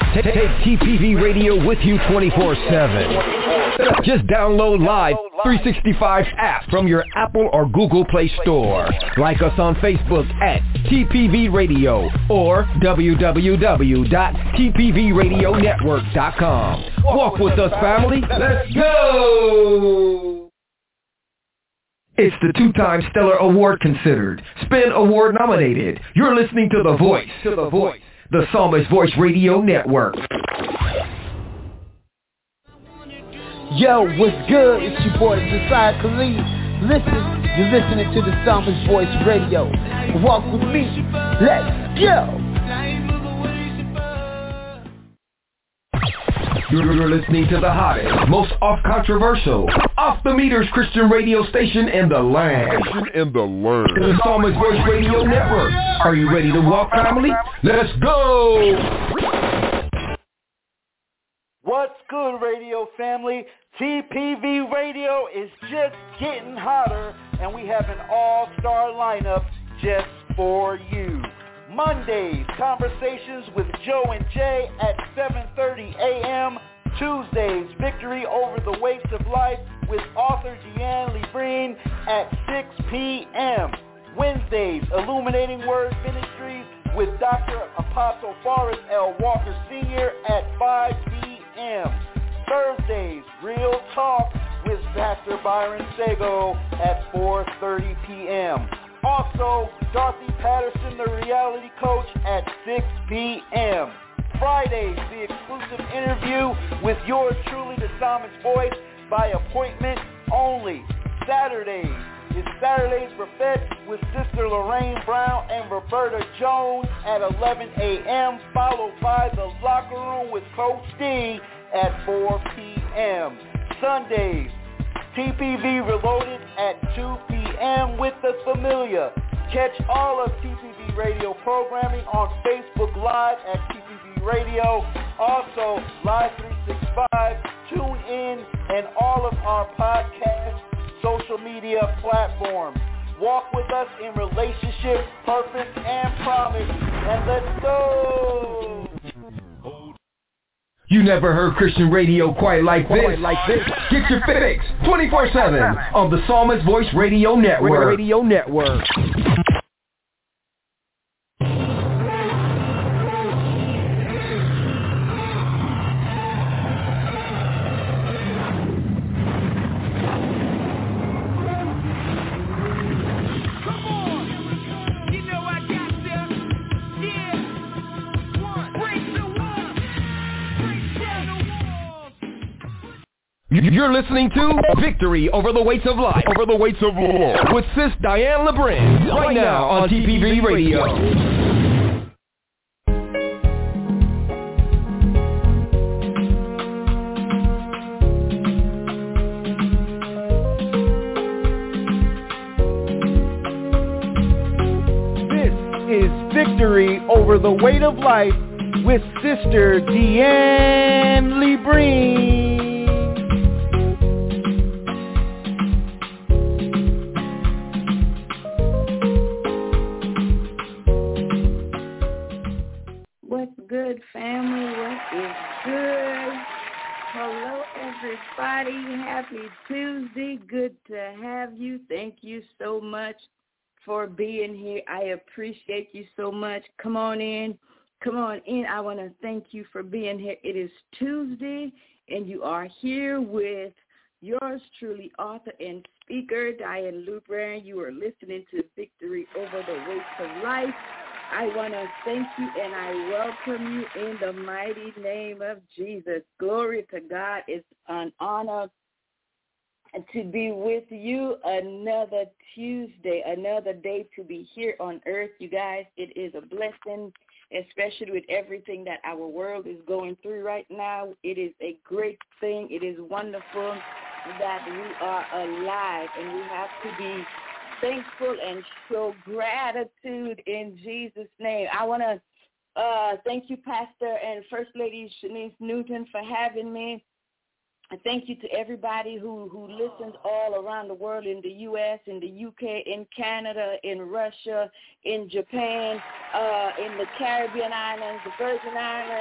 Take TPV Radio with you 24/7. Just download Live 365 app from your Apple or Google Play Store. Like us on Facebook at TPV Radio or www.tpvradionetwork.com. Walk with us, family. Let's go! It's the two-time Stellar Award considered, Spin Award nominated. You're listening to The Voice, the Psalmist Voice Radio Network. Yo, what's good? It's your boy Josiah Khalid. Listen, you're listening to the Psalmist Voice Radio. Walk with me. Let's go. You're listening to the hottest, most off-controversial, off-the-meters Christian radio station in the land. The Psalmist Voice Radio Network. Are you ready to walk, family? Let's go! What's good, radio family? TPV Radio is just getting hotter, and we have an all-star lineup just for you. Mondays, conversations with Joe and Jay at 7:30 a.m. Tuesdays, victory over the weights of life with author Deanne Lebrine at 6 p.m. Wednesdays, illuminating word ministries with Dr. Apostle Forrest L. Walker Sr. at 5 p.m. Thursdays, real talk with Pastor Byron Sago at 4:30 p.m. Also, Dorothy Patterson, the reality coach, at 6 p.m. Fridays, the exclusive interview with yours truly, the Psalmist Voice, by appointment only. Saturdays is Saturdays Buffet with Sister Lorraine Brown and Roberta Jones at 11 a.m., followed by the Locker Room with Coach D at 4 p.m. Sundays, TPV Reloaded at 2 p.m. with The Familiar. Catch all of TPV Radio programming on Facebook Live at TPV Radio. Also, Live 365, TuneIn, and all of our podcast social media platforms. Walk with us in relationship, purpose, and promise. And let's go! You never heard Christian radio quite like this. Get your fix 24/7 on the Psalmist Voice Radio Network. You're listening to Victory Over the Weights of Life. With Sis Diane Lebrine. Right now on TPV Radio. This is Victory Over the Weight of Life with Sister Deanne Lebrine. Good family, what is good? Hello everybody, happy Tuesday, good to have you. Thank you so much for being here. I appreciate you so much. Come on in. I want to thank you for being here. It is Tuesday and you are here with yours truly, author and speaker Diane Lebrine. You are listening to Victory Over the Weights of Life. I want to thank you and I welcome you in the mighty name of Jesus. Glory to God. It's an honor to be with you another Tuesday, another day to be here on earth. You guys, it is a blessing, especially with everything that our world is going through right now. It is a great thing. It is wonderful that we are alive, and we have to be thankful and show gratitude in Jesus' name. I want to thank you, Pastor and First Lady Shanice Newton, for having me. I thank you to everybody who listens all around the world, in the U.S., in the U.K., in Canada, in Russia, in Japan, in the Caribbean islands, the Virgin Islands,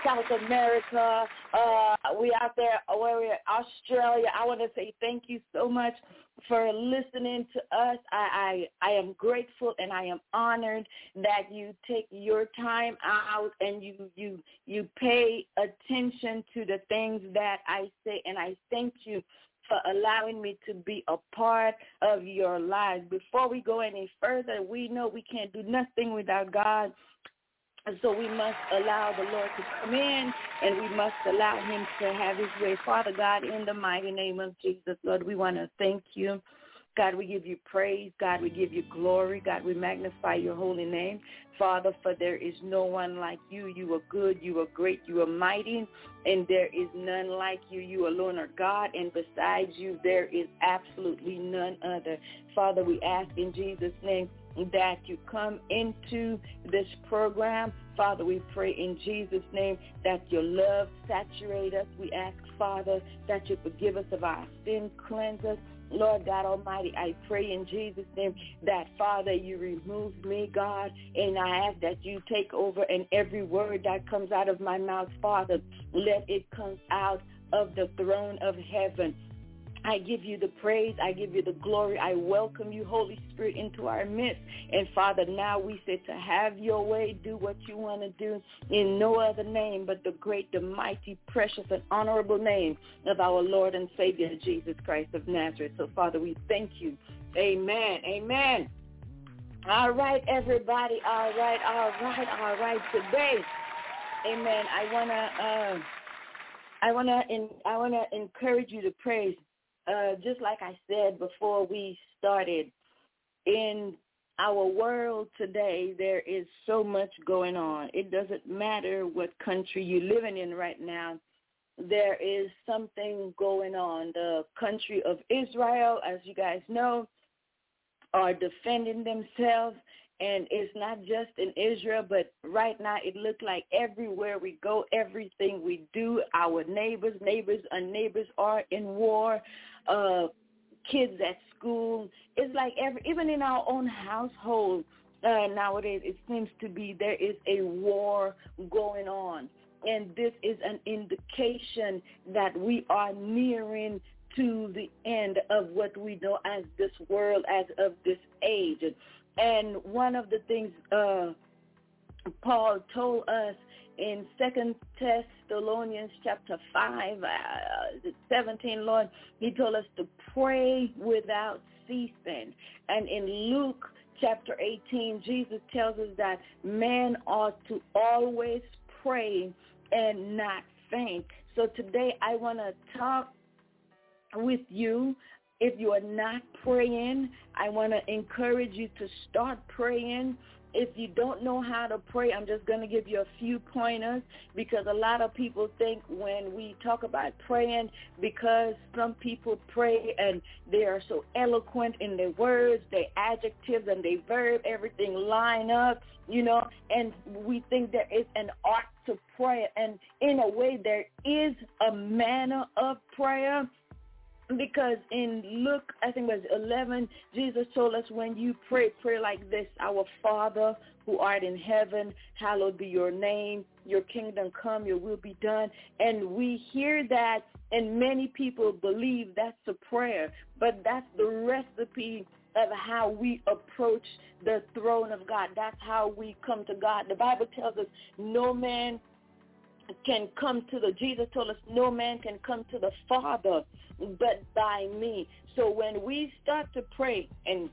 South America. We out there, where we're Australia. I want to say thank you so much for listening to us. I am grateful and I am honored that you take your time out and you pay attention to the things that I say, and I thank you for allowing me to be a part of your lives. Before we go any further, we know we can't do nothing without God. And so we must allow the Lord to come in, and we must allow him to have his way. Father God, in the mighty name of Jesus, Lord, we want to thank you. God, we give you praise. God, we give you glory. God, we magnify your holy name. Father, for there is no one like you. You are good. You are great. You are mighty. And there is none like you. You alone are God. And besides you, there is absolutely none other. Father, we ask in Jesus' name that you come into this program. Father, we pray in Jesus' name that your love saturate us. We ask, Father, that you forgive us of our sin, cleanse us. Lord God Almighty, I pray in Jesus' name that, Father, you remove me, God, and I ask that you take over, and every word that comes out of my mouth, Father, let it come out of the throne of heaven. I give you the praise. I give you the glory. I welcome you, Holy Spirit, into our midst. And, Father, now we say to have your way, do what you want to do in no other name but the great, the mighty, precious, and honorable name of our Lord and Savior, Jesus Christ of Nazareth. So, Father, we thank you. Amen. Amen. All right, everybody. All right. Today, amen, I wanna encourage you to praise. Just like I said before we started, in our world today, there is so much going on. It doesn't matter what country you're living in right now. There is something going on. The country of Israel, as you guys know, are defending themselves. And it's not just in Israel, but right now it looks like everywhere we go, everything we do, our neighbors are in war, kids at school. It's like even in our own household nowadays, it seems to be there is a war going on. And this is an indication that we are nearing to the end of what we know as this world, as of this age. And one of the things Paul told us in 2 Thessalonians chapter 5, 17, Lord, he told us to pray without ceasing. And in Luke chapter 18, Jesus tells us that man ought to always pray and not faint. So today I want to talk with you. If you are not praying, I want to encourage you to start praying. If you don't know how to pray, I'm just going to give you a few pointers, because a lot of people think when we talk about praying, because some people pray and they are so eloquent in their words, their adjectives and their verb, everything line up, and we think there is an art to prayer. And in a way, there is a manner of prayer. Because in Luke, I think it was 11, Jesus told us when you pray like this: Our Father who art in heaven, hallowed be your name, your kingdom come, your will be done. And we hear that, and many people believe that's a prayer, but that's the recipe of how we approach the throne of God. That's how we come to God. The Bible tells us no man can come to Jesus told us no man can come to the Father but by me. So when we start to pray, and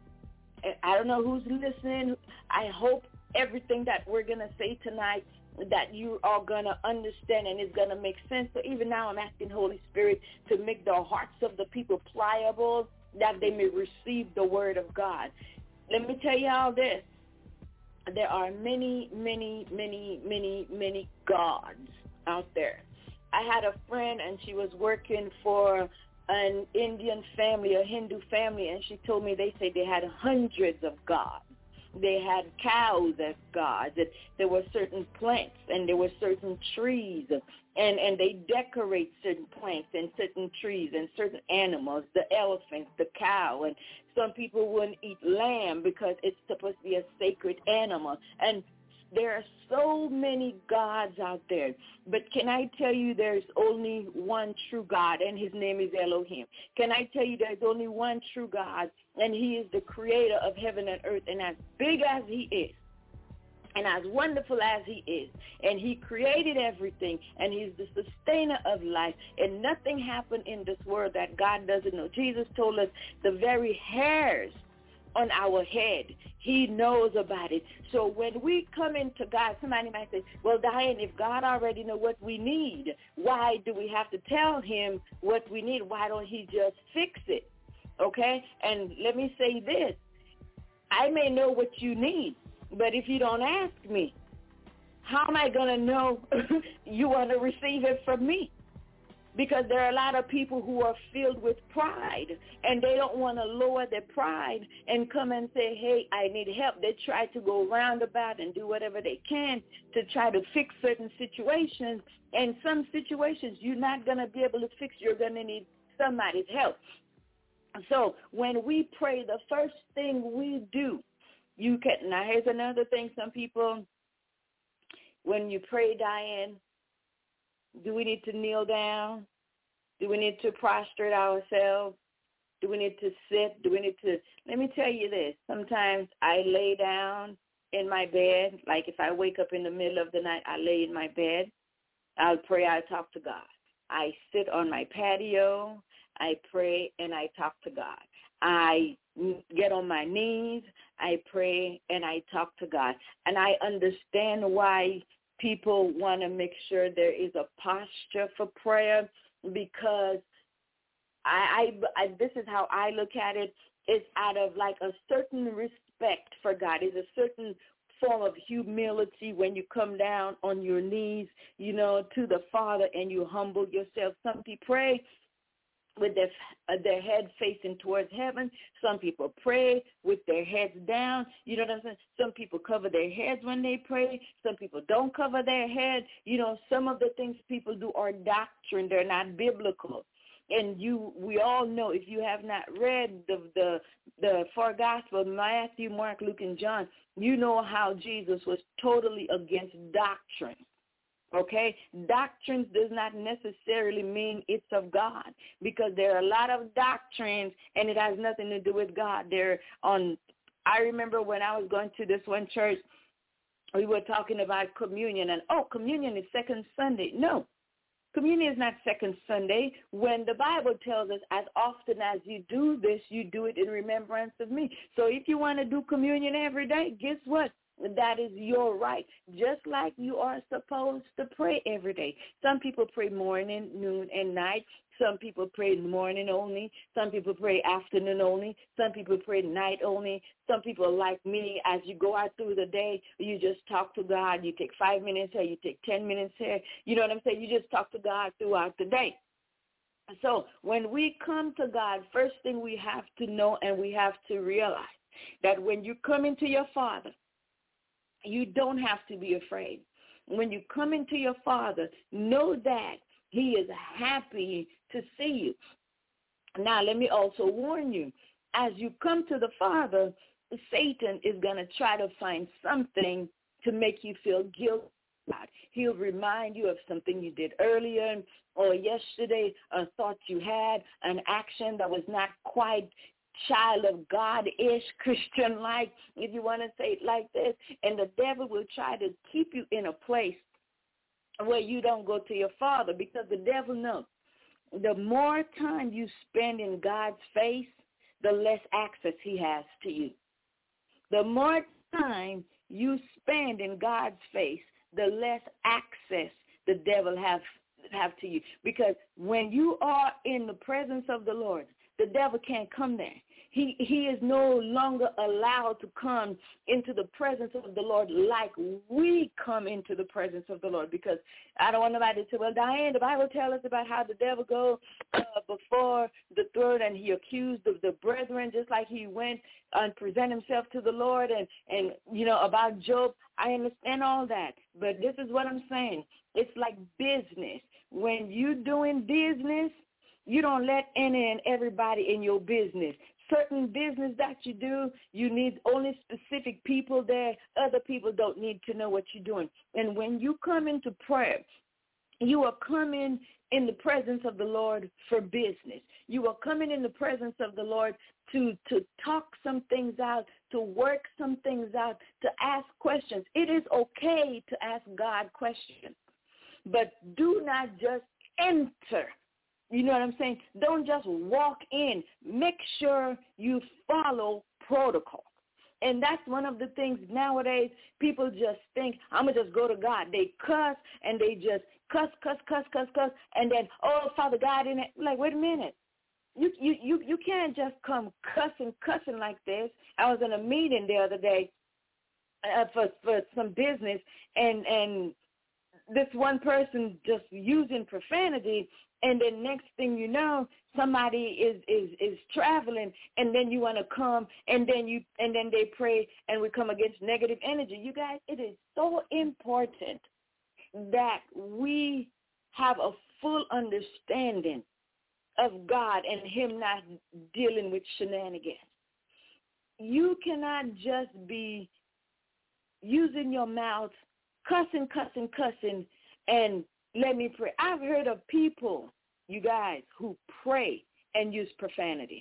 I don't know who's listening, I hope everything that we're going to say tonight that you are going to understand and it's going to make sense. So even now I'm asking Holy Spirit to make the hearts of the people pliable, that they may receive the word of God. Let me tell you all this. There are many, many, many, many, many gods out there. I had a friend, and she was working for an Indian family, a Hindu family, and she told me they say they had hundreds of gods. They had cows as gods, and there were certain plants, and there were certain trees, and they decorate certain plants and certain trees and certain animals, the elephant, the cow, and some people wouldn't eat lamb because it's supposed to be a sacred animal. And There are so many gods out there, but can I tell you there's only one true God, and his name is Elohim. Can I tell you there's only one true God, and he is the creator of heaven and earth, and as big as he is, and as wonderful as he is, and he created everything, and he's the sustainer of life, and nothing happened in this world that God doesn't know. Jesus told us the very hairs on our head, he knows about it. So when we come into God, somebody might say, well, Diane, if God already knows what we need, why do we have to tell him what we need? Why don't he just fix it? Okay? And let me say this. I may know what you need, but if you don't ask me, how am I going to know you want to receive it from me? Because there are a lot of people who are filled with pride, and they don't want to lower their pride and come and say, hey, I need help. They try to go roundabout and do whatever they can to try to fix certain situations. And some situations you're not going to be able to fix. You're going to need somebody's help. So when we pray, the first thing we do, now here's another thing. Some people, when you pray, Diane, do we need to kneel down? Do we need to prostrate ourselves? Do we need to sit? Let me tell you this. Sometimes I lay down in my bed. Like if I wake up in the middle of the night, I lay in my bed. I'll pray, I'll talk to God. I sit on my patio. I pray and I talk to God. I get on my knees. I pray and I talk to God. And I understand why people want to make sure there is a posture for prayer, because this is how I look at it. It's out of like a certain respect for God. It's a certain form of humility when you come down on your knees, to the Father, and you humble yourself. Some people pray with their head facing towards heaven. Some people pray with their heads down. You know what I'm saying? Some people cover their heads when they pray. Some people don't cover their head. Some of the things people do are doctrine. They're not biblical. And we all know, if you have not read the four Gospels, Matthew, Mark, Luke, and John, you know how Jesus was totally against doctrine. Okay? Doctrines does not necessarily mean it's of God, because there are a lot of doctrines and it has nothing to do with God. I remember when I was going to this one church, we were talking about communion, and communion is second Sunday. No, communion is not second Sunday, when the Bible tells us, as often as you do this, you do it in remembrance of me. So if you want to do communion every day, guess what? That is your right, just like you are supposed to pray every day. Some people pray morning, noon, and night. Some people pray morning only. Some people pray afternoon only. Some people pray night only. Some people, like me, as you go out through the day, you just talk to God. You take 5 minutes here. You take 10 minutes here. You know what I'm saying? You just talk to God throughout the day. So when we come to God, first thing we have to know and we have to realize that when you come into your Father, you don't have to be afraid. When you come into your Father, know that he is happy to see you. Now, let me also warn you, as you come to the Father, Satan is going to try to find something to make you feel guilty about. He'll remind you of something you did earlier or yesterday, a thought you had, an action that was not quite child of God-ish, Christian-like, if you want to say it like this. And the devil will try to keep you in a place where you don't go to your Father, because the devil knows the more time you spend in God's face, the less access he has to you. The more time you spend in God's face, the less access the devil have to you. Because when you are in the presence of the Lord, the devil can't come there. He is no longer allowed to come into the presence of the Lord like we come into the presence of the Lord. Because I don't want nobody to say, well, Diane, the Bible tells us about how the devil goes before the throne and he accused the brethren, just like he went and presented himself to the Lord and about Job. I understand all that. But this is what I'm saying. It's like business. When you're doing business, you don't let any and everybody in your business. certain business that you do, you need only specific people there. Other people don't need to know what you're doing. And when you come into prayer, you are coming in the presence of the Lord for business. You are coming in the presence of the Lord to talk some things out, to work some things out, to ask questions. It is okay to ask God questions, but do not just enter. You know what I'm saying? Don't just walk in. Make sure you follow protocol. And that's one of the things nowadays. People just think, I'm going to just go to God. They cuss, and they just cuss, and then, oh, Father God, in it. Like, wait a minute. You can't just come cussing like this. I was in a meeting the other day for some business, and this one person just using profanity, and then next thing you know, somebody is traveling, and then you want to come, and then they pray, and we come against negative energy. You guys, it is so important that we have a full understanding of God and him not dealing with shenanigans. You cannot just be using your mouth, cussing, and let me pray. I've heard of people, you guys, who pray and use profanity.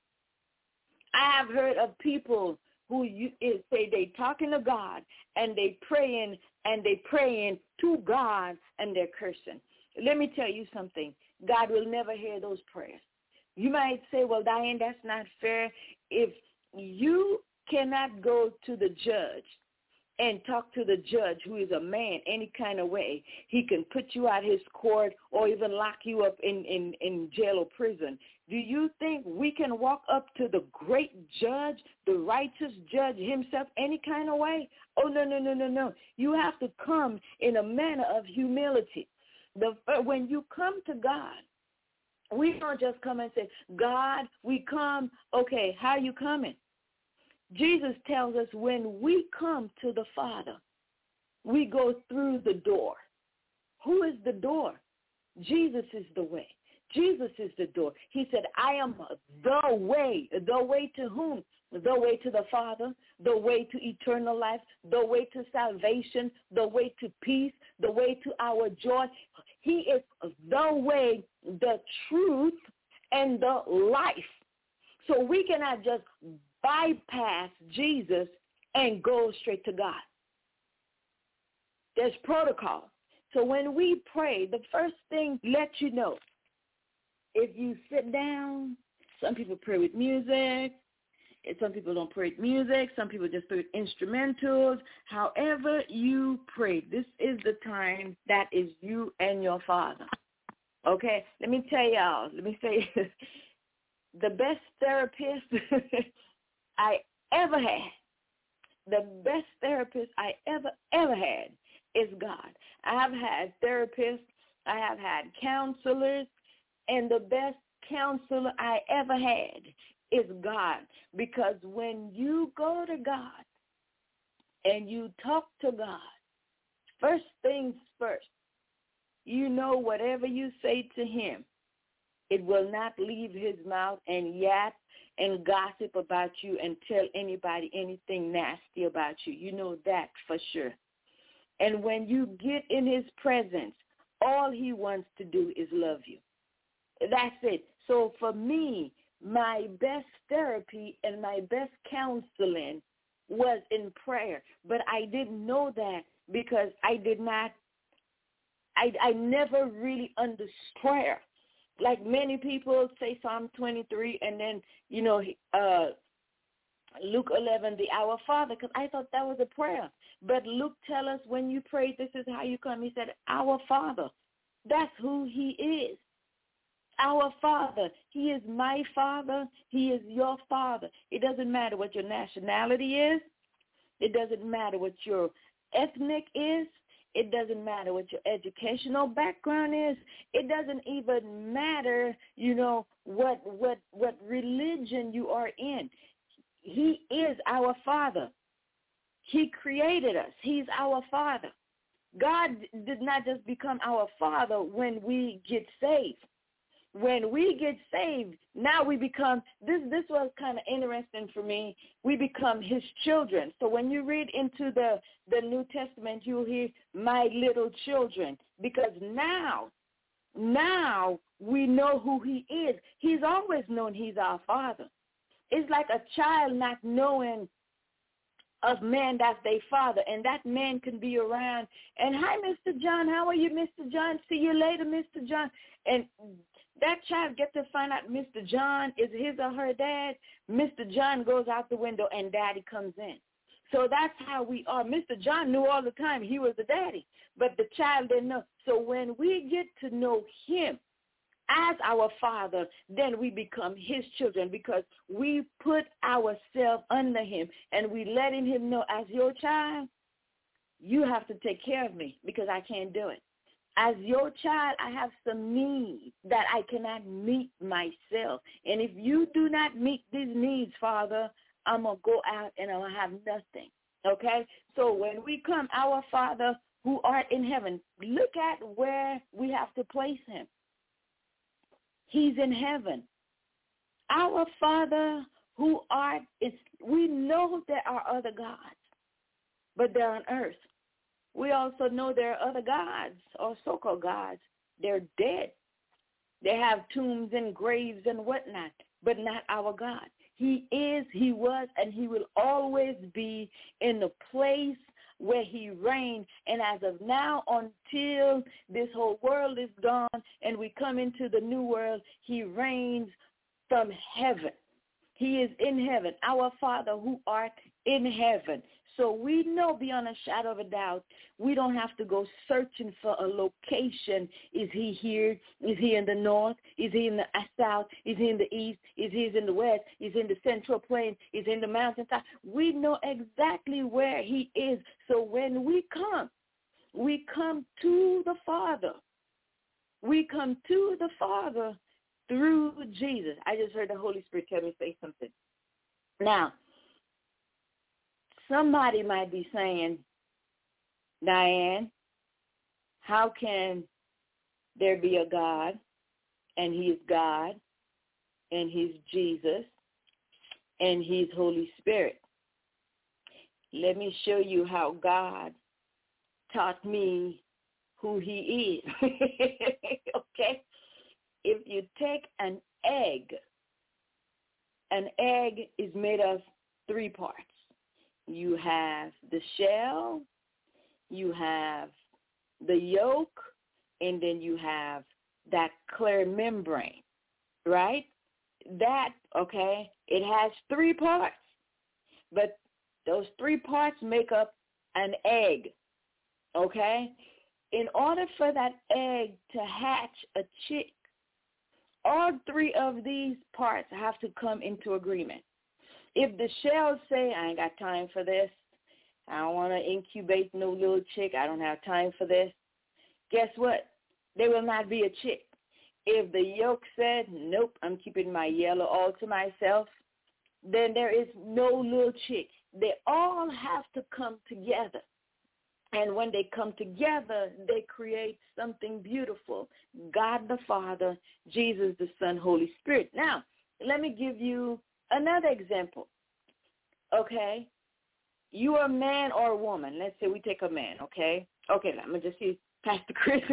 I have heard of people who say they talking to God and they praying to God and they're cursing. Let me tell you something. God will never hear those prayers. You might say, well, Diane, that's not fair. If you cannot go to the judge and talk to the judge, who is a man, any kind of way, he can put you out his court or even lock you up in jail or prison. Do you think we can walk up to the great judge, the righteous judge himself, any kind of way? Oh, no. You have to come in a manner of humility. When you come to God, we don't just come and say, God, we come. Okay, how are you coming? Jesus tells us when we come to the Father, we go through the door. Who is the door? Jesus is the way. Jesus is the door. He said, I am the way. The way to whom? The way to the Father, the way to eternal life, the way to salvation, the way to peace, the way to our joy. He is the way, the truth, and the life. So we cannot just bypass Jesus and go straight to God. There's protocol. So when we pray, the first thing, let you know, if you sit down, some people pray with music. Some people don't pray with music. Some people just pray with instrumentals. However you pray, this is the time that is you and your Father. Okay? Let me tell y'all. Let me say the best therapist I ever had, the best therapist I ever had is God. I have had therapists. I have had counselors. And the best counselor I ever had is God. Because when you go to God and you talk to God, first things first, you know whatever you say to him, it will not leave his mouth and yap and gossip about you and tell anybody anything nasty about you. You know that for sure. And when you get in his presence, all he wants to do is love you. That's it. So for me, my best therapy and my best counseling was in prayer. But I didn't know that because I never really understood prayer. Like many people say Psalm 23 and then, Luke 11, the Our Father, because I thought that was a prayer. But Luke tell us when you pray, this is how you come. He said, Our Father. That's who he is. Our Father. He is my Father. He is your Father. It doesn't matter what your nationality is. It doesn't matter what your ethnic is. It doesn't matter what your educational background is. It doesn't even matter, what religion you are in. He is our Father. He created us. He's our Father. God did not just become our Father when we get saved. when we get saved, now we become, this was kind of interesting for me, we become his children. So when you read into the New Testament, you'll hear my little children, because now we know who he is. He's always known he's our Father. It's like a child not knowing of man that's their father, and that man can be around. And hi, Mr. John, how are you, Mr. John? See you later, Mr. John. And that child gets to find out Mr. John is his or her dad. Mr. John goes out the window and daddy comes in. So that's how we are. Mr. John knew all the time he was the daddy, but the child didn't know. So when we get to know him as our Father, then we become his children, because we put ourselves under him and we letting him know, as your child, you have to take care of me because I can't do it. As your child, I have some needs that I cannot meet myself. And if you do not meet these needs, Father, I'm going to go out and I'm going to have nothing. Okay? So when we come, our Father who art in heaven, look at where we have to place him. He's in heaven. Our Father who art, we know there are other gods, but they're on earth. We also know there are other gods, or so-called gods. They're dead. They have tombs and graves and whatnot, but not our God. He is, he was, and he will always be in the place where he reigned. And as of now, until this whole world is gone and we come into the new world, he reigns from heaven. He is in heaven, our Father who art in heaven. So we know beyond a shadow of a doubt, we don't have to go searching for a location. Is he here? Is he in the north? Is he in the south? Is he in the east? Is he in the west? Is he in the central plain? Is he in the mountaintop? We know exactly where he is. So when we come to the Father. We come to the Father through Jesus. I just heard the Holy Spirit tell me to say something. Now, somebody might be saying, Diane, how can there be a God, and he's God, and he's Jesus, and he's Holy Spirit? Let me show you how God taught me who he is. Okay? If you take an egg is made of 3 parts. You have the shell, you have the yolk, and then you have that clear membrane, right? That, okay, it has 3 parts, but those 3 parts make up an egg, okay? In order for that egg to hatch a chick, all 3 of these parts have to come into agreement. If the shell say, I ain't got time for this, I don't want to incubate no little chick, I don't have time for this, guess what? There will not be a chick. If the yolk said, nope, I'm keeping my yellow all to myself, then there is no little chick. They all have to come together. And when they come together, they create something beautiful. God the Father, Jesus the Son, Holy Spirit. Now, let me give you another example. Okay? You are a man or a woman. Let's say we take a man, okay? Okay, I'm going to just see Pastor Chris.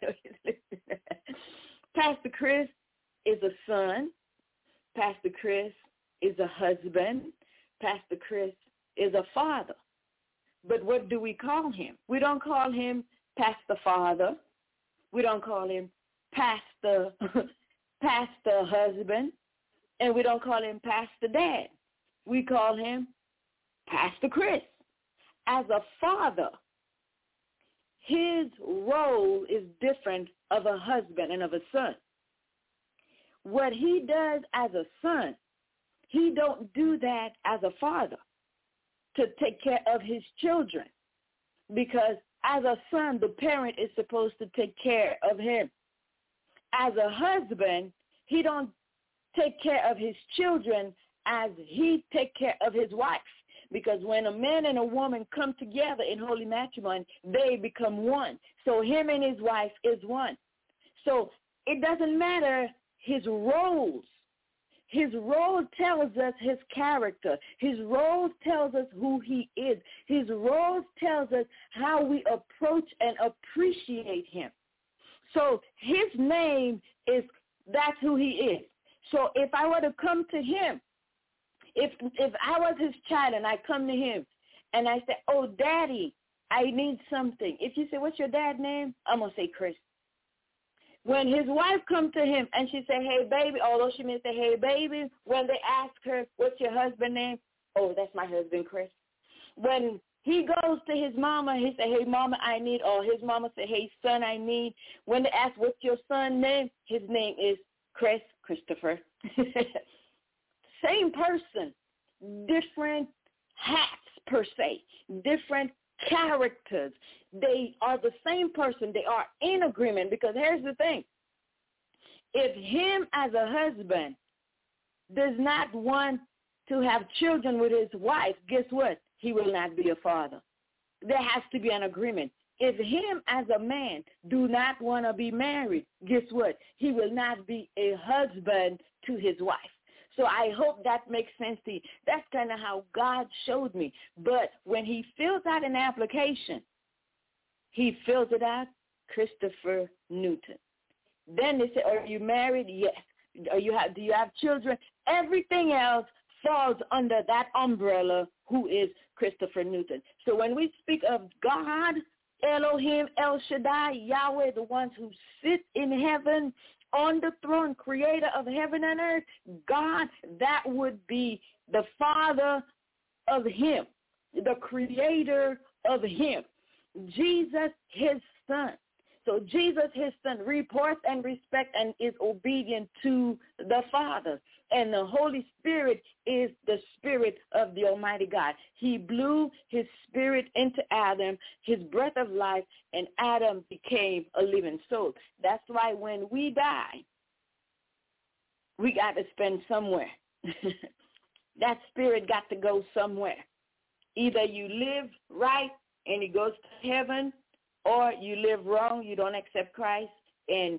Pastor Chris is a son. Pastor Chris is a husband. Pastor Chris is a father. But what do we call him? We don't call him Pastor Father. We don't call him Pastor Husband. And we don't call him Pastor Dad. We call him Pastor Chris. As a father, his role is different of a husband and of a son. What he does as a son, he don't do that as a father to take care of his children. Because as a son, the parent is supposed to take care of him. As a husband, he don't take care of his children as he take care of his wife. Because when a man and a woman come together in holy matrimony, they become one. So him and his wife is one. So it doesn't matter his roles. His role tells us his character. His role tells us who he is. His role tells us how we approach and appreciate him. So his name is, that's who he is. So if I were to come to him, if I was his child and I come to him and I say, oh, Daddy, I need something. If you say, what's your dad's name? I'm going to say Chris. When his wife comes to him and she say, hey, baby, although she may say, hey, baby, when they ask her, what's your husband's name? Oh, that's my husband, Chris. When he goes to his mama, he say, hey, mama, I need, or his mama say, hey, son, I need. When they ask, what's your son's name? His name is Christopher. Same person, different hats per se, different characters. They are the same person. They are in agreement, because here's the thing. If him as a husband does not want to have children with his wife, guess what? He will not be a father. There has to be an agreement. If him as a man do not want to be married, guess what? He will not be a husband to his wife. So I hope that makes sense to you. That's kind of how God showed me. But when he fills out an application, he fills it out, Christopher Newton. Then they say, are you married? Yes. Do you have children? Everything else falls under that umbrella, who is Christopher Newton. So when we speak of God, Elohim, El Shaddai, Yahweh, the ones who sit in heaven on the throne, creator of heaven and earth, God, that would be the Father of him, the creator of him. Jesus, his son. So Jesus, his son, reports and respects and is obedient to the Father. And the Holy Spirit is the Spirit of the Almighty God. He blew his spirit into Adam, his breath of life, and Adam became a living soul. That's why when we die, we got to spend somewhere. That spirit got to go somewhere. Either you live right and it goes to heaven, or you live wrong, you don't accept Christ, and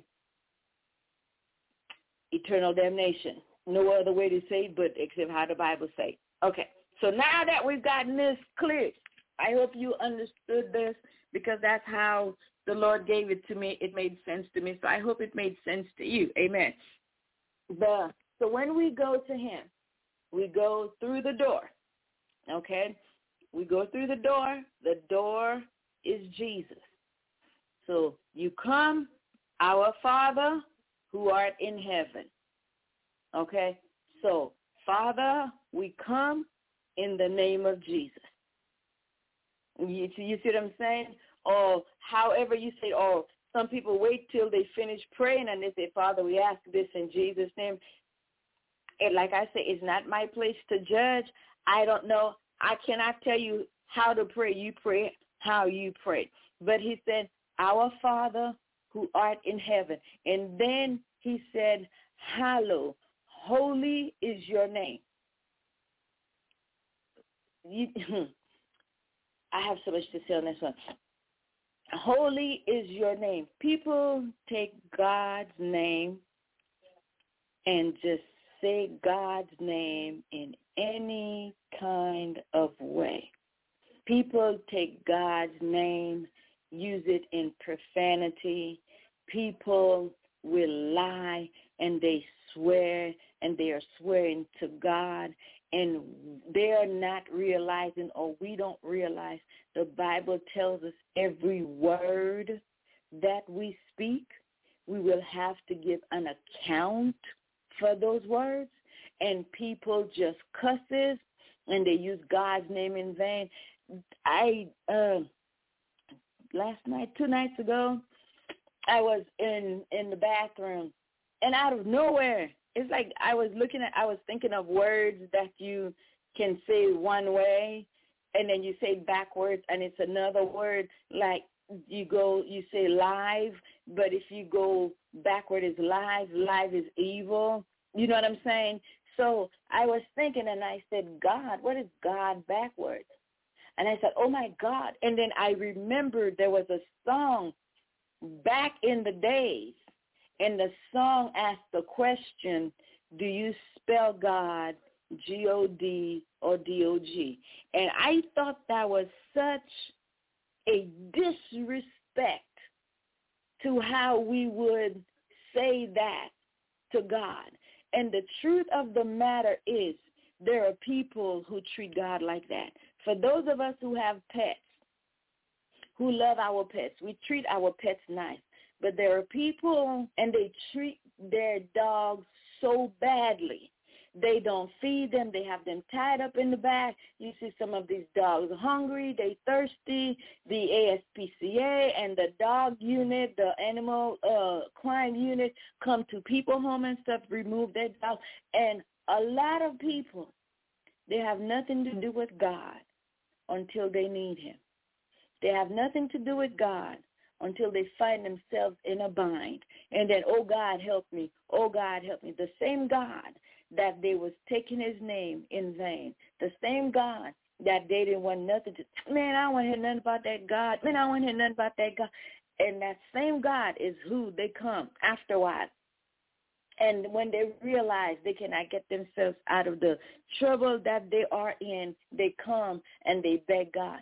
eternal damnation. No other way to say it, but except how the Bible says. Okay, so now that we've gotten this clear, I hope you understood this, because that's how the Lord gave it to me. It made sense to me, so I hope it made sense to you. Amen. So when we go to him, we go through the door, okay? We go through the door. The door is Jesus. So you come, our Father who art in heaven. Okay? So, Father, we come in the name of Jesus. You see what I'm saying? Or however you say, or some people wait till they finish praying and they say, Father, we ask this in Jesus' name. And like I say, it's not my place to judge. I don't know. I cannot tell you how to pray. You pray how you pray. But he said, our Father who art in heaven. And then he said, hallowed, holy is your name. I have so much to say on this one. Holy is your name. People take God's name and just say God's name in any kind of way. People take God's name, use it in profanity. People will lie and they swear, and they are swearing to God, and they are not realizing, or we don't realize, the Bible tells us every word that we speak, we will have to give an account for those words. And people just cusses and they use God's name in vain. Last night, 2 nights ago, I was in the bathroom, and out of nowhere, it's like I was thinking of words that you can say one way, and then you say backwards, and it's another word. Like you say live, but if you go backward is live. Live is evil. You know what I'm saying? So I was thinking, and I said, God, what is God backwards? And I said, oh, my God. And then I remembered there was a song back in the days, And the song asked the question, do you spell God G-O-D or D-O-G? And I thought that was such a disrespect to how we would say that to God. And the truth of the matter is, there are people who treat God like that. For those of us who have pets, who love our pets, we treat our pets nice. But there are people, and they treat their dogs so badly. They don't feed them. They have them tied up in the back. You see some of these dogs are hungry. They thirsty. The ASPCA and the dog unit, the animal crime unit, come to people home and stuff, remove their dogs. And a lot of people, they have nothing to do with God until they need him. They have nothing to do with God until they find themselves in a bind. And then, oh, God, help me. Oh, God, help me. The same God that they was taking his name in vain, the same God that they didn't want nothing to, man, I don't want to hear nothing about that God. Man, I don't want to hear nothing about that God. And that same God is who they come afterwards. And when they realize they cannot get themselves out of the trouble that they are in, they come and they beg God.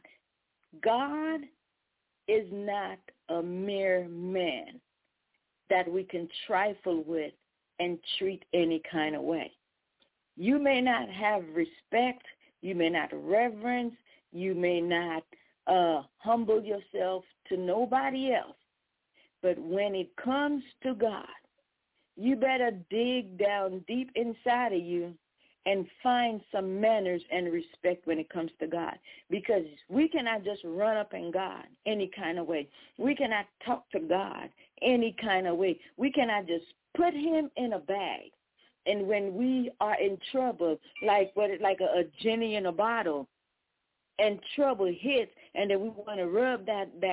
God is not a mere man that we can trifle with and treat any kind of way. You may not have respect, you may not reverence, you may not humble yourself to nobody else, but when it comes to God, you better dig down deep inside of you and find some manners and respect when it comes to God, because we cannot just run up in God any kind of way. We cannot talk to God any kind of way. We cannot just put him in a bag. And when we are in trouble, like a genie in a bottle, and trouble hits, and then we want to rub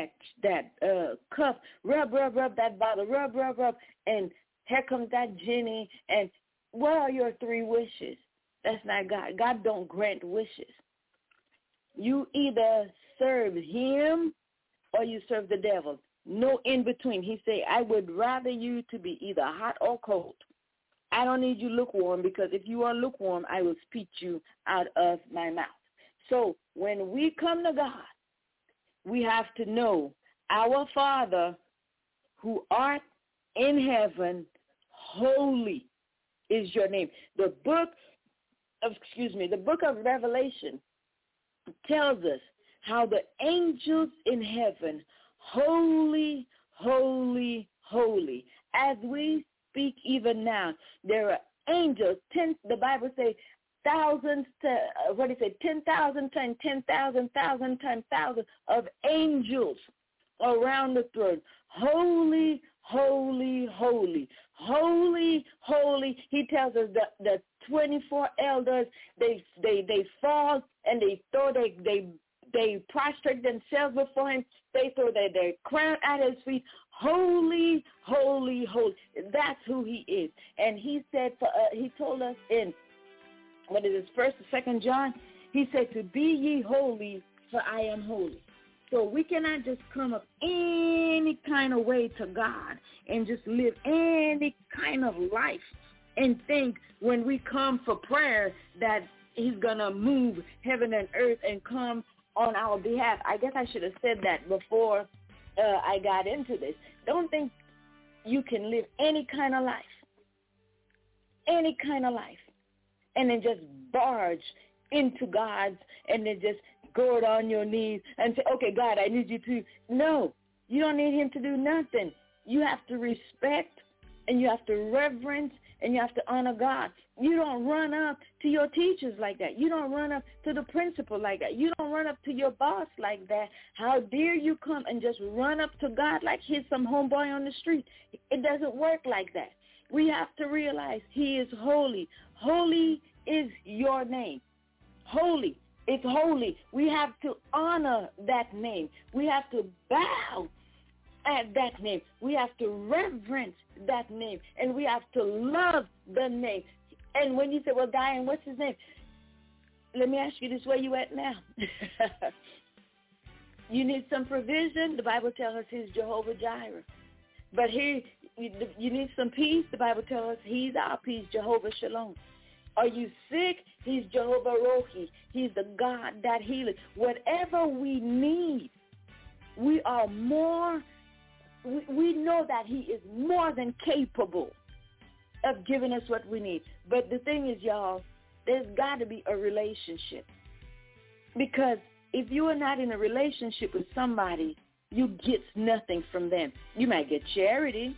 that cup, rub that bottle, rub, and here comes that genie, and what are your 3 wishes? That's not God. God don't grant wishes. You either serve him or you serve the devil. No in between. He said, I would rather you to be either hot or cold. I don't need you lukewarm, because if you are lukewarm, I will spit you out of my mouth. So when we come to God, we have to know our Father who art in heaven, holy is your name. The book of Revelation tells us how the angels in heaven, holy, holy, holy. As we speak even now, there are angels, the Bible says, thousands to, 10,000 times 10,000, thousand times thousand of angels around the throne. Holy, holy, holy. Holy, holy. He tells us the 24 elders, they fall and they prostrate themselves before him. They throw their crown at his feet. Holy, holy, holy. That's who he is. And he said, he told us in, 1st or 2nd John, he said, to be ye holy, for I am holy. So we cannot just come up any kind of way to God and just live any kind of life and think when we come for prayer that he's going to move heaven and earth and come on our behalf. I guess I should have said that before I got into this. Don't think you can live any kind of life, and then just barge into God's and then just go it on your knees and say, okay, God, I need you to. No, you don't need him to do nothing. You have to respect and you have to reverence and you have to honor God. You don't run up to your teachers like that. You don't run up to the principal like that. You don't run up to your boss like that. How dare you come and just run up to God like he's some homeboy on the street? It doesn't work like that. We have to realize he is holy. Holy is your name. Holy. It's holy. We have to honor that name. We have to bow at that name. We have to reverence that name. And we have to love the name. And when you say, well, Diane, what's his name? Let me ask you this, where you at now? You need some provision? The Bible tells us he's Jehovah Jireh. But here, you need some peace. The Bible tells us he's our peace, Jehovah Shalom. Are you sick? He's Jehovah Rohi. He's the God that healeth. Whatever we need, we are more, we know that he is more than capable of giving us what we need. But the thing is, y'all, there's got to be a relationship. Because if you are not in a relationship with somebody, you get nothing from them. You might get charity,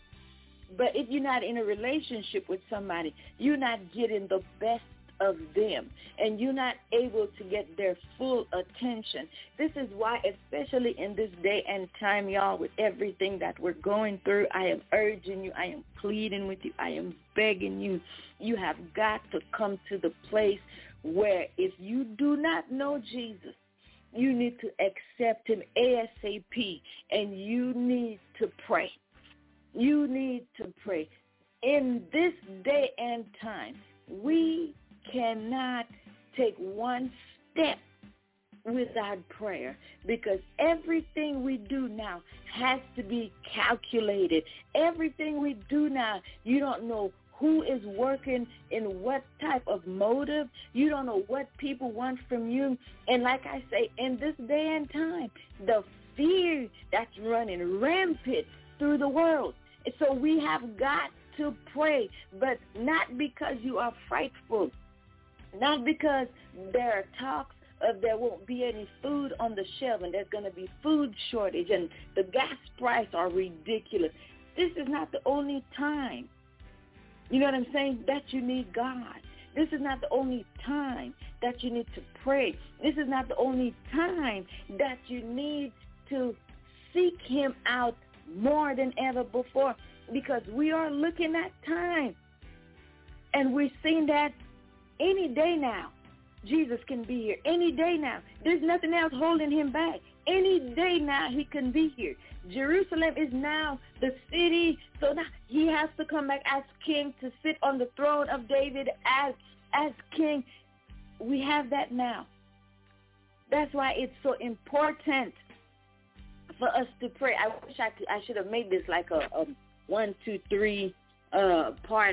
but if you're not in a relationship with somebody, you're not getting the best of them, and you're not able to get their full attention. This is why, especially in this day and time, y'all, with everything that we're going through, I am urging you, I am pleading with you, I am begging you, you have got to come to the place where if you do not know Jesus, you need to accept him ASAP, and you need to pray. You need to pray. In this day and time, we cannot take one step without prayer, because everything we do now has to be calculated. Everything we do now, you don't know who is working in what type of motive. You don't know what people want from you. And like I say, in this day and time, the fear that's running rampant through the world. So we have got to pray, but not because you are frightful, not because there are talks of there won't be any food on the shelf and there's going to be food shortage and the gas prices are ridiculous. This is not the only time, you know what I'm saying, that you need God. This is not the only time that you need to pray. This is not the only time that you need to seek him out more than ever before, because we are looking at time, and we're seeing that any day now Jesus can be here. Any day now. There's nothing else holding him back. Any day now he can be here. Jerusalem is now the city, so now he has to come back as king to sit on the throne of David as king. We have that now. That's why it's so important for us to pray. I wish I should have made this like a 1, 2, 3 part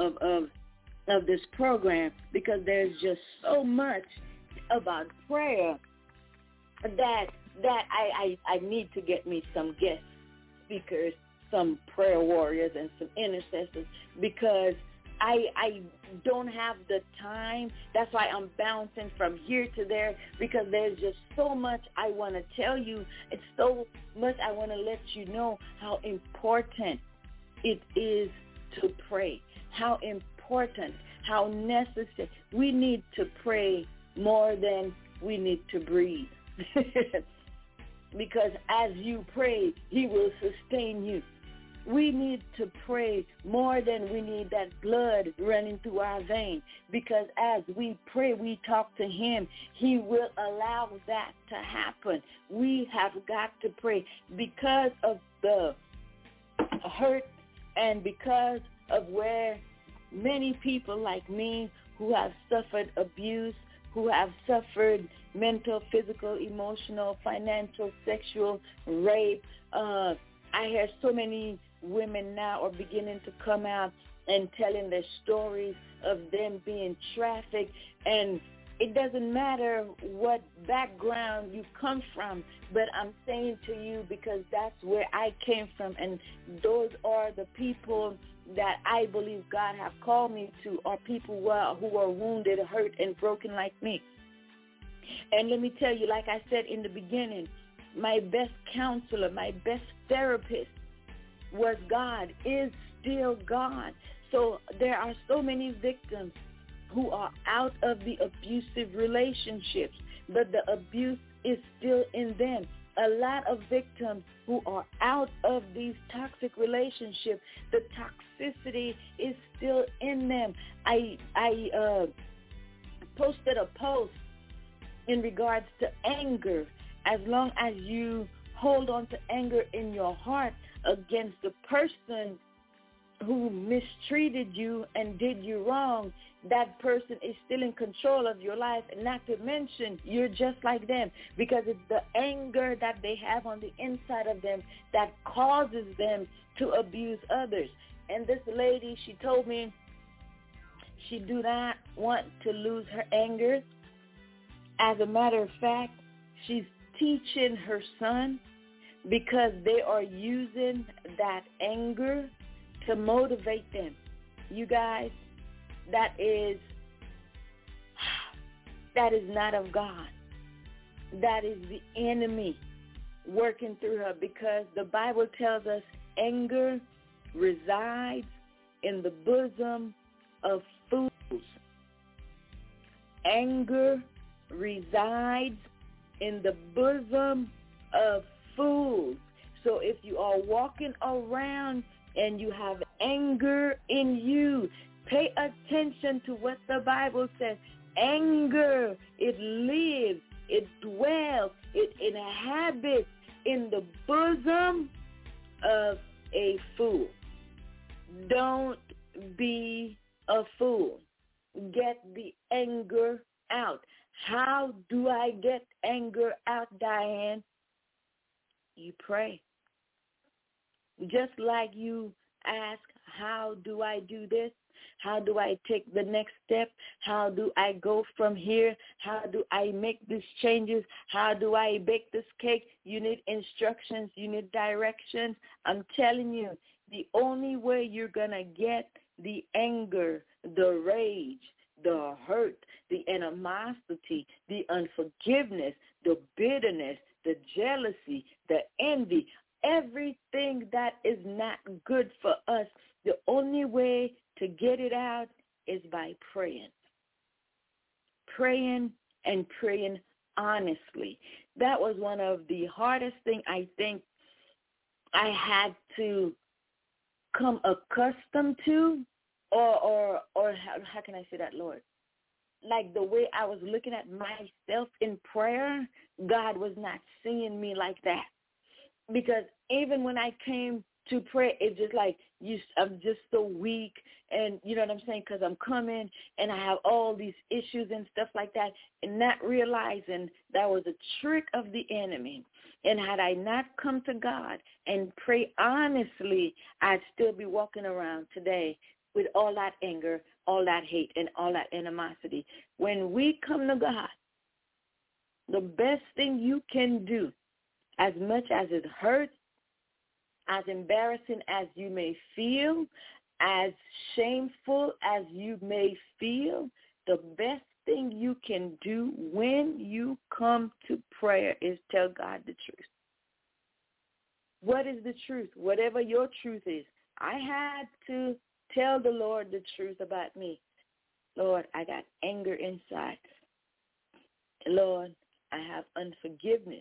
of this program, because there's just so much about prayer that I need to get me some guest speakers, some prayer warriors, and some intercessors, because I don't have the time. That's why I'm bouncing from here to there, because there's just so much I want to tell you. It's so much I want to let you know how important it is to pray, how important, how necessary. We need to pray more than we need to breathe. Because as you pray, he will sustain you. We need to pray more than we need that blood running through our veins, because as we pray, we talk to him. He will allow that to happen. We have got to pray because of the hurt and because of where many people like me who have suffered abuse, who have suffered mental, physical, emotional, financial, sexual, rape. I hear so many women now are beginning to come out and telling their stories of them being trafficked. And it doesn't matter what background you come from, but I'm saying to you, because that's where I came from, and those are the people that I believe God have called me to, are people who are wounded, hurt, and broken like me. And let me tell you, like I said in the beginning, my best counselor, my best therapist was God, is still God. So there are so many victims who are out of the abusive relationships, but the abuse is still in them. A lot of victims who are out of these toxic relationships, the toxicity is still in them. I posted a post in regards to anger. As long as you hold on to anger in your heart against the person who mistreated you and did you wrong, that person is still in control of your life. And not to mention, you're just like them, because it's the anger that they have on the inside of them that causes them to abuse others. And this lady, she told me she do not want to lose her anger. As a matter of fact, she's teaching her son, because they are using that anger to motivate them. You guys, that is not of God. That is the enemy working through her, because the Bible tells us anger resides in the bosom of fools. Anger resides in the bosom of fools. So if you are walking around and you have anger in you, pay attention to what the Bible says. Anger, it lives, it dwells, it inhabits in the bosom of a fool. Don't be a fool. Get the anger out. How do I get anger out, Diane? You pray. Just like you ask, how do I do this? How do I take the next step? How do I go from here? How do I make these changes? How do I bake this cake? You need instructions. You need directions. I'm telling you, the only way you're going to get the anger, the rage, the hurt, the animosity, the unforgiveness, the bitterness, the jealousy, the envy, everything that is not good for us, the only way to get it out is by praying. Praying and praying honestly. That was one of the hardest things I think I had to come accustomed to, or how can I say that, Lord? Like the way I was looking at myself in prayer, God was not seeing me like that. Because even when I came to pray, it's just like, I'm just so weak, and you know what I'm saying, because I'm coming and I have all these issues and stuff like that, and not realizing that was a trick of the enemy. And had I not come to God and pray honestly, I'd still be walking around today with all that anger, all that hate, and all that animosity. When we come to God, the best thing you can do, as much as it hurts, as embarrassing as you may feel, as shameful as you may feel, the best thing you can do when you come to prayer is tell God the truth. What is the truth? Whatever your truth is. I had to tell the Lord the truth about me. Lord, I got anger inside. Lord, I have unforgiveness.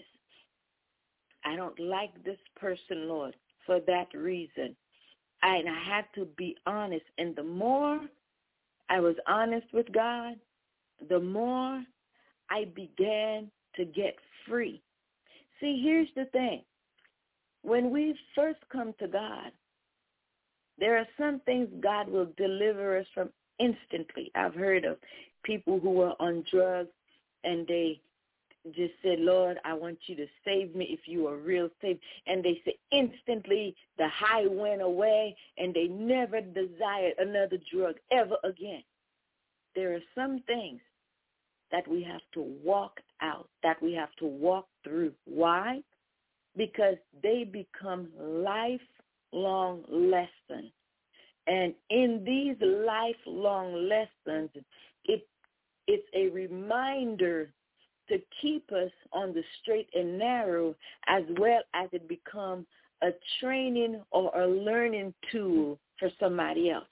I don't like this person, Lord, for that reason. And I had to be honest. And the more I was honest with God, the more I began to get free. See, here's the thing. When we first come to God, there are some things God will deliver us from instantly. I've heard of people who were on drugs and they just said, Lord, I want you to save me if you are real saved. And they said instantly the high went away and they never desired another drug ever again. There are some things that we have to walk out, that we have to walk through. Why? Because they become lifelong lessons. And in these lifelong lessons, it's a reminder to keep us on the straight and narrow, as well as it become a training or a learning tool for somebody else.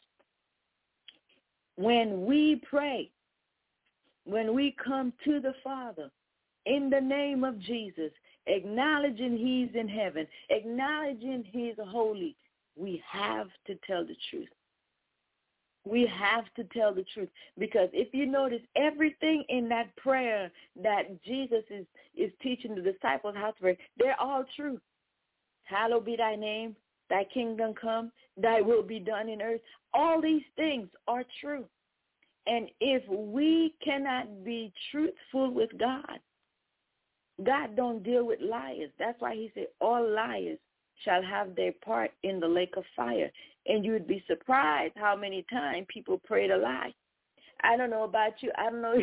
When we pray, when we come to the Father in the name of Jesus, acknowledging he's in heaven, acknowledging he's holy, we have to tell the truth. We have to tell the truth, because if you notice, everything in that prayer that Jesus is teaching the disciples how to pray, they're all true. Hallowed be thy name, thy kingdom come, thy will be done in earth. All these things are true. And if we cannot be truthful with God, God don't deal with liars. That's why he said all liars shall have their part in the lake of fire. And you would be surprised how many times people pray to lie. I don't know about you. I don't know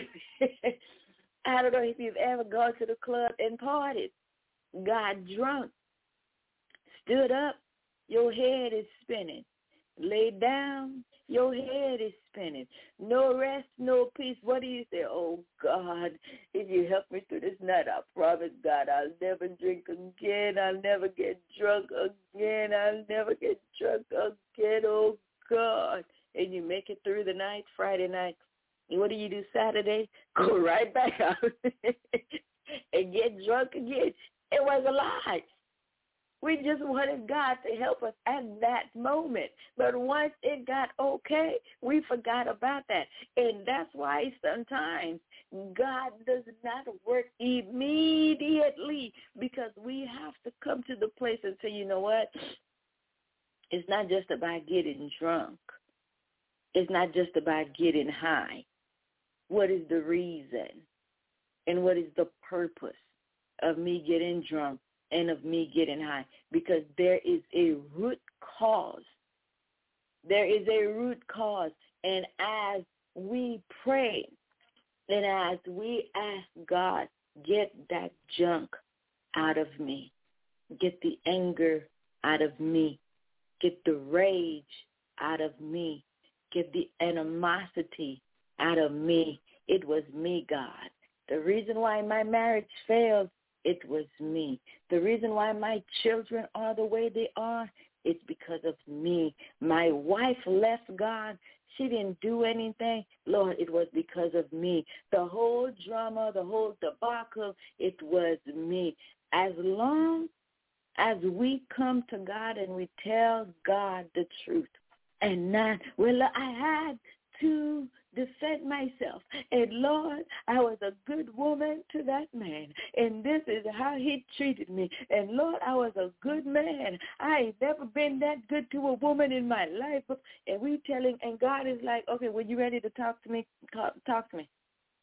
if you've ever gone to the club and partied, got drunk, stood up, your head is spinning. Laid down, your head is spinning. No rest, no peace. What do you say? Oh, God, if you help me through this night, I promise, God, I'll never drink again. I'll never get drunk again. I'll never get drunk again. Oh, God. And you make it through the night, Friday night. And what do you do Saturday? Go right back out and get drunk again. It was a lie. We just wanted God to help us at that moment. But once it got okay, we forgot about that. And that's why sometimes God does not work immediately, because we have to come to the place and say, you know what? It's not just about getting drunk. It's not just about getting high. What is the reason? And what is the purpose of me getting drunk and of me getting high? Because there is a root cause. There is a root cause. And as we pray and as we ask God, get that junk out of me. Get the anger out of me. Get the rage out of me. Get the animosity out of me. It was me, God. The reason why my marriage failed, it was me. The reason why my children are the way they are, it's because of me. My wife left God. She didn't do anything. Lord, it was because of me. The whole drama, the whole debacle, it was me. As long as we come to God and we tell God the truth, and not, well, I had to defend myself. And Lord, I was a good woman to that man. And this is how he treated me. And Lord, I was a good man. I ain't never been that good to a woman in my life. And we telling, and God is like, okay, when you ready to talk to me, talk to me.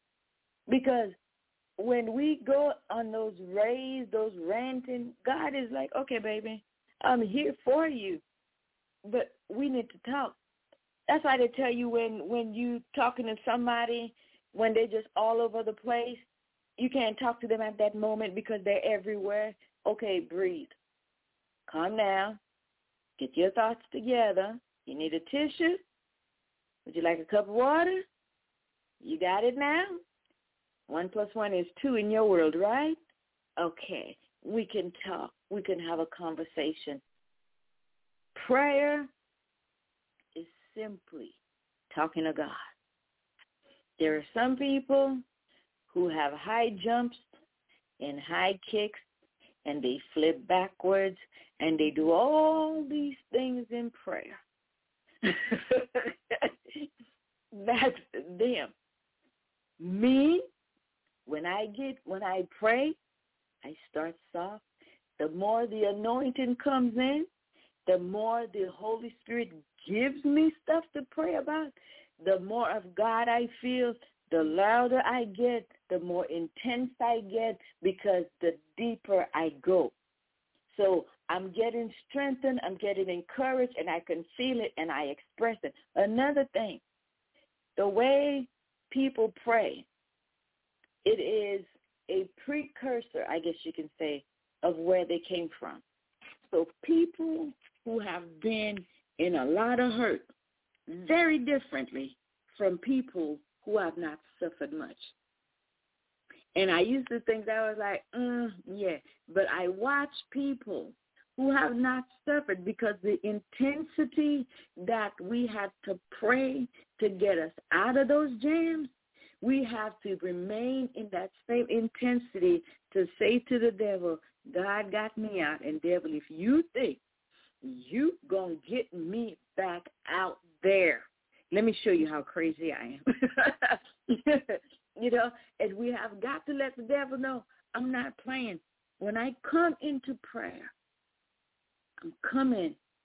Because when we go on those raves, those ranting, God is like, okay, baby, I'm here for you. But we need to talk. That's why they tell you when you talking to somebody, when they're just all over the place, you can't talk to them at that moment because they're everywhere. Okay, breathe. Calm down. Get your thoughts together. You need a tissue? Would you like a cup of water? You got it now? 1 + 1 is 2 in your world, right? Okay, we can talk. We can have a conversation. Prayer is simply talking to God. There are some people who have high jumps and high kicks, and they flip backwards, and they do all these things in prayer. That's them. Me, when I pray, I start soft. The more the anointing comes in, the more the Holy Spirit gives me stuff to pray about, the more of God I feel, the louder I get, the more intense I get, because the deeper I go. So I'm getting strengthened, I'm getting encouraged, and I can feel it, and I express it. Another thing, the way people pray, it is a precursor, I guess you can say, of where they came from. So people who have been in a lot of hurt very differently from people who have not suffered much. And I used to think that was like, yeah. But I watch people who have not suffered, because the intensity that we had to pray to get us out of those jams, we have to remain in that same intensity to say to the devil, God got me out, and devil, if you think you gonna get me back out there, let me show you how crazy I am. You know, and we have got to let the devil know, I'm not playing. When I come into prayer, I'm coming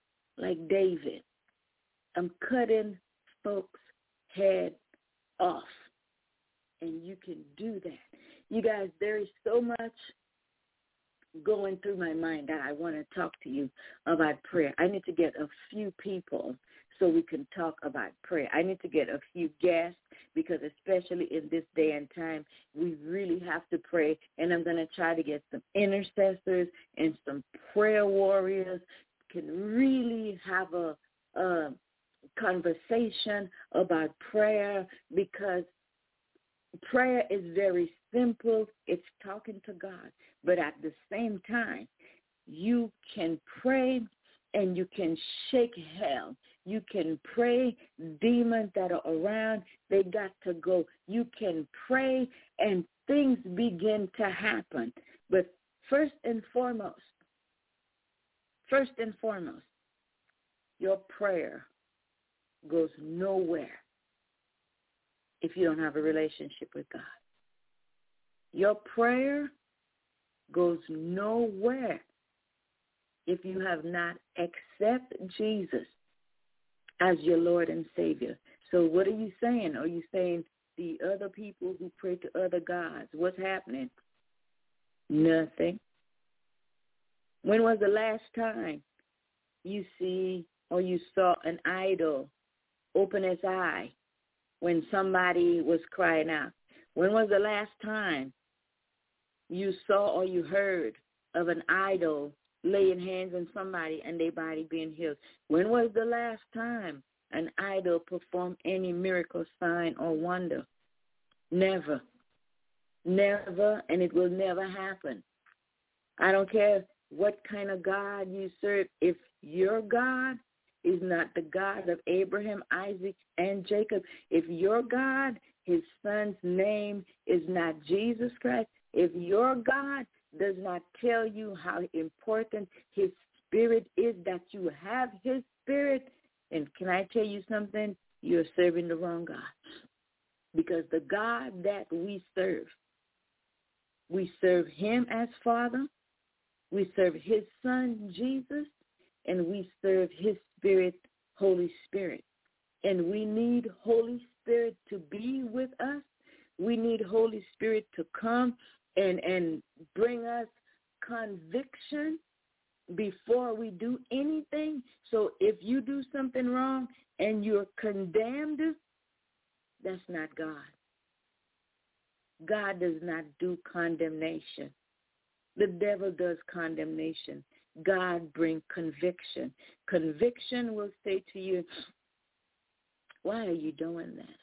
like David. I'm cutting folks' head off. And you can do that. You guys, there is so much going through my mind that I want to talk to you about prayer. I need to get a few people so we can talk about prayer. I need to get a few guests because especially in this day and time, we really have to pray. And I'm going to try to get some intercessors and some prayer warriors can really have a conversation about prayer, because prayer is very simple. It's talking to God. But at the same time, you can pray and you can shake hell. You can pray demons that are around, they got to go. You can pray and things begin to happen. But first and foremost, your prayer goes nowhere if you don't have a relationship with God. Your prayer goes nowhere if you have not accepted Jesus as your Lord and Savior. So what are you saying? Are you saying the other people who pray to other gods, what's happening? Nothing. When was the last time you see or you saw an idol open its eye when somebody was crying out? When was the last time you saw or you heard of an idol laying hands on somebody and their body being healed? When was the last time an idol performed any miracle, sign, or wonder? Never. Never, and it will never happen. I don't care what kind of God you serve. If your God is not the God of Abraham, Isaac, and Jacob, if your God, his son's name is not Jesus Christ, if your God does not tell you how important his spirit is, that you have his spirit, and can I tell you something? You're serving the wrong God. Because the God that we serve him as Father, we serve his Son, Jesus, and we serve his Spirit, Holy Spirit. And we need Holy Spirit to be with us. We need Holy Spirit to come and bring us conviction before we do anything. So if you do something wrong and you're condemned, that's not God. God does not do condemnation. The devil does condemnation. God brings conviction. Conviction will say to you, why are you doing that?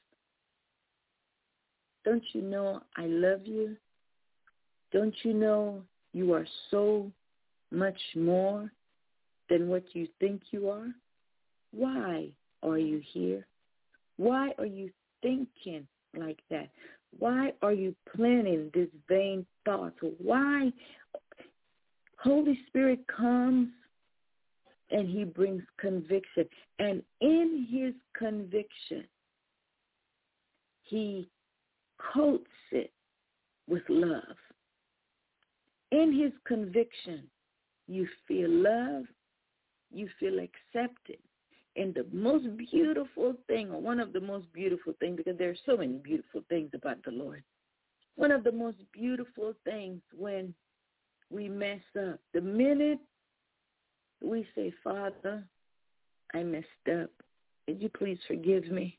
Don't you know I love you? Don't you know you are so much more than what you think you are? Why are you here? Why are you thinking like that? Why are you planning this vain thought? Why? Holy Spirit comes and he brings conviction. And in his conviction, he coats it with love. In his conviction, you feel love, you feel accepted. And the most beautiful thing, or one of the most beautiful things, because there are so many beautiful things about the Lord, one of the most beautiful things when we mess up, the minute we say, Father, I messed up, would you please forgive me?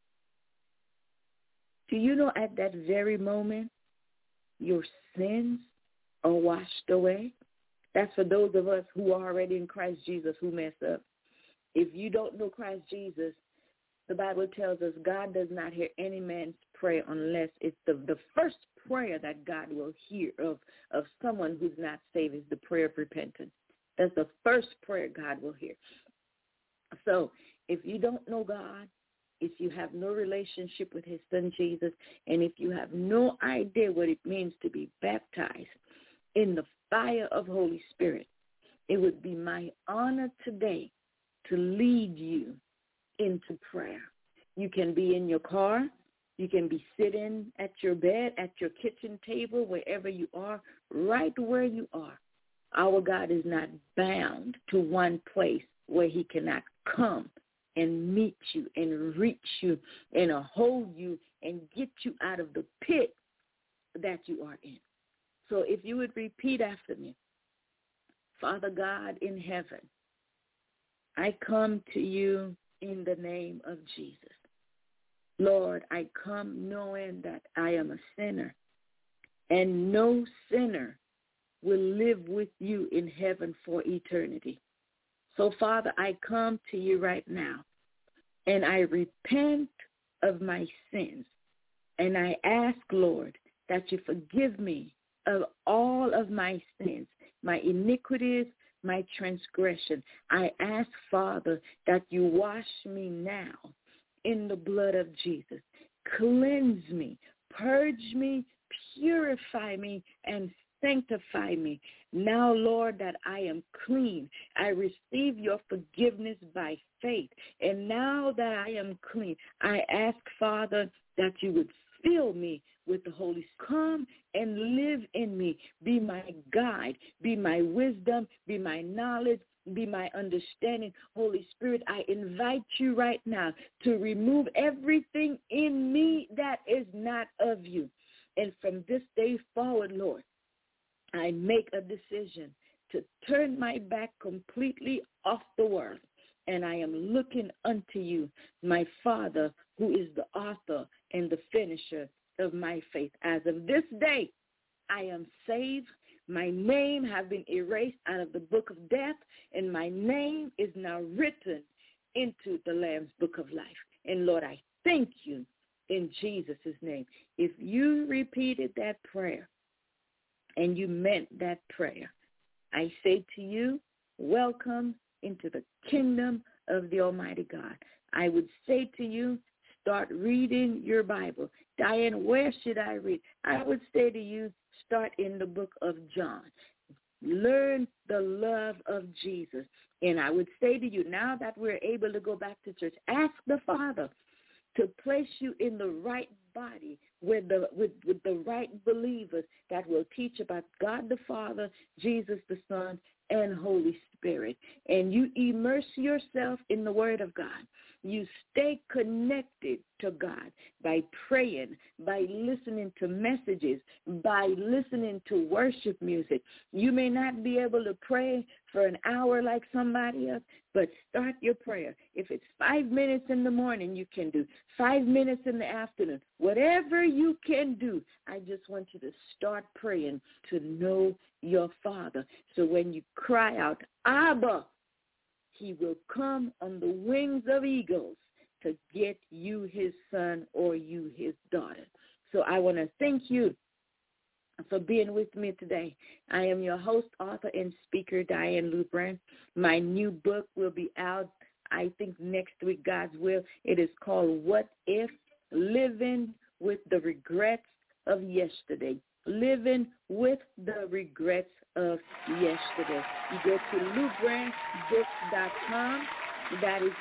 Do you know at that very moment, your sins are washed away? That's for those of us who are already in Christ Jesus who mess up. If you don't know Christ Jesus, the Bible tells us God does not hear any man's prayer unless it's the first prayer that God will hear of someone who's not saved is the prayer of repentance. That's the first prayer God will hear. So if you don't know God, if you have no relationship with his son Jesus, and if you have no idea what it means to be baptized in the fire of Holy Spirit, it would be my honor today to lead you into prayer. You can be in your car. You can be sitting at your bed, at your kitchen table, wherever you are, right where you are. Our God is not bound to one place where he cannot come and meet you and reach you and hold you and get you out of the pit that you are in. So if you would repeat after me, Father God in heaven, I come to you in the name of Jesus. Lord, I come knowing that I am a sinner, and no sinner will live with you in heaven for eternity. So, Father, I come to you right now, and I repent of my sins, and I ask, Lord, that you forgive me of all of my sins, my iniquities, my transgression. I ask, Father, that you wash me now in the blood of Jesus. Cleanse me, purge me, purify me, and sanctify me. Now, Lord, that I am clean, I receive your forgiveness by faith. And now that I am clean, I ask, Father, that you would fill me with the Holy Spirit. Come and live in me. Be my guide. Be my wisdom. Be my knowledge. Be my understanding. Holy Spirit, I invite you right now to remove everything in me that is not of you. And from this day forward, Lord, I make a decision to turn my back completely off the world. And I am looking unto you, my Father, who is the author and the finisher of my faith. As of this day, I am saved. My name has been erased out of the book of death, and my name is now written into the Lamb's book of life. And Lord, I thank you in Jesus' name. If you repeated that prayer and you meant that prayer, I say to you, welcome into the kingdom of the Almighty God. I would say to you, start reading your Bible. Diane, where should I read? I would say to you, start in the book of John. Learn the love of Jesus. And I would say to you, now that we're able to go back to church, ask the Father to place you in the right body with the right believers that will teach about God the Father, Jesus the Son, and Holy Spirit. And you immerse yourself in the Word of God. You stay connected to God by praying, by listening to messages, by listening to worship music. You may not be able to pray for an hour like somebody else, but start your prayer. If it's 5 minutes in the morning, you can do 5 minutes in the afternoon. Whatever you can do, I just want you to start praying to know your Father. So when you cry out, Abba, he will come on the wings of eagles to get you his son or you his daughter. So I want to thank you for being with me today. I am your host, author, and speaker, Diane Lubran. My new book will be out, I think, next week, God's will. It is called What If? Living with the Regrets of Yesterday. Living with the Regrets of Yesterday. You go to LubranBooks.com. That is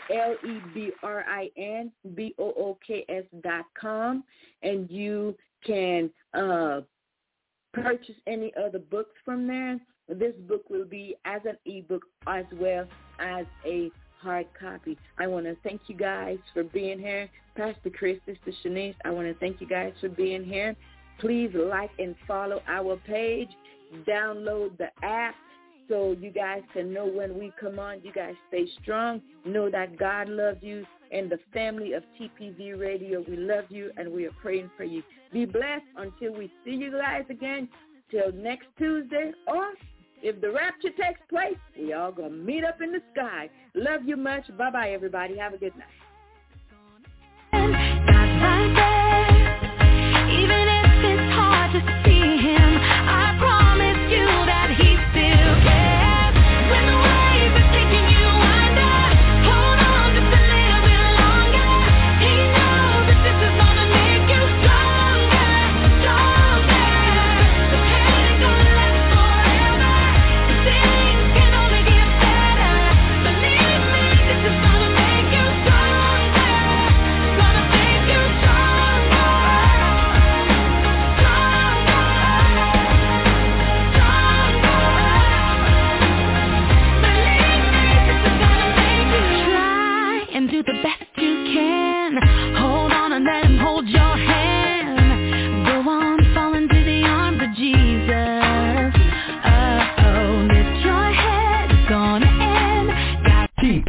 LEBRINBOOKS.com. And you can purchase any other books from there. This book will be as an ebook as well as a hard copy. I want to thank you guys for being here. Pastor Chris, Sister Shanice, I want to thank you guys for being here. Please like and follow our page. Download the app so you guys can know when we come on. You guys stay strong. Know that God loves you. And the family of TPV Radio, we love you and we are praying for you. Be blessed until we see you guys again. Till next Tuesday. Or if the rapture takes place, we all going to meet up in the sky. Love you much. Bye-bye, everybody. Have a good night. Even if it's hard to see him, I promise you that he still cares. When the waves are taking you under, hold on just a little bit longer. He knows that this is gonna make you stronger, stronger. The pain ain't gonna last forever. The things can only get better. Believe me, this is gonna make you stronger, gonna make you stronger.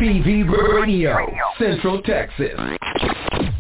TPV Radio, Central Texas.